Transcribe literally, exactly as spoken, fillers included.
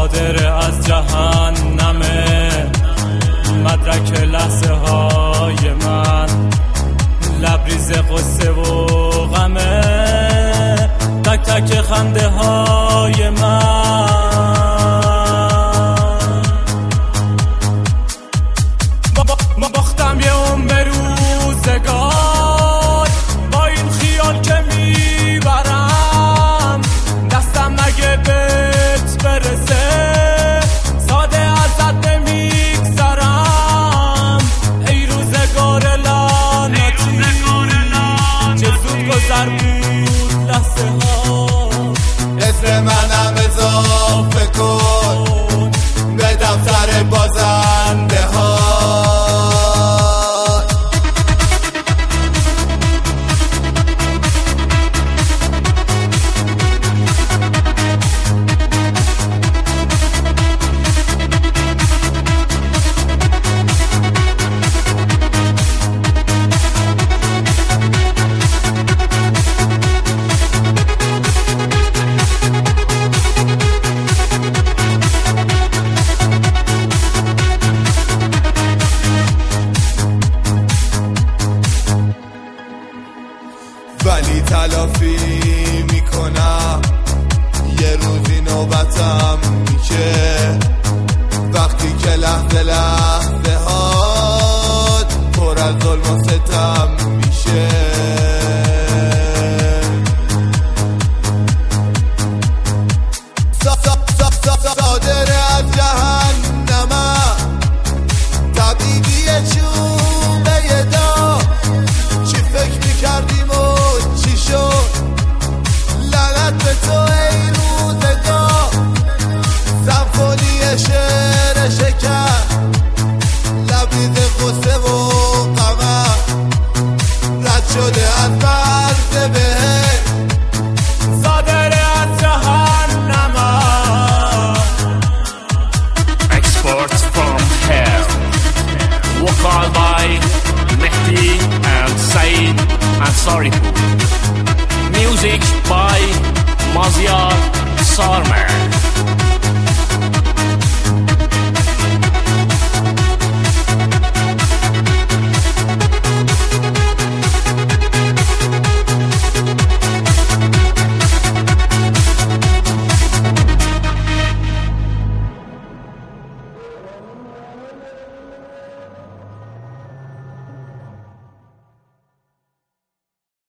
صادر از جهنمه، مدرک لحظه های من، لبریز قصه و غمه، تک تک خنده های من. ما باختم یه عمر روزگار با این خیال که میبرم، دستم نگه بهت برسه ساده ازت نمیگذرم. ای روزگار لعنتی چه زود گذر بود لحظه ها، اسم منم اضافه کن به دفتر بازنده ها. ولی تلافی میکنم، یه روزی نوبتم میشه، وقتی که لحظه لحظه هات پر از ظلم و ستم میشه. صادر از جهنمم، طبیبی چوبه دا، چی فکر میکردیم و چی شد؟ لعنت به تو ای روزگار، سمفونی شعر شکر، لبریز قصه و غمم، رد شده از مرز بهشت، صادر از جهنمم. Exports from hell. Vocal by Mehdi and Saeed Ansaripur. Music by Mazyar Sarmer.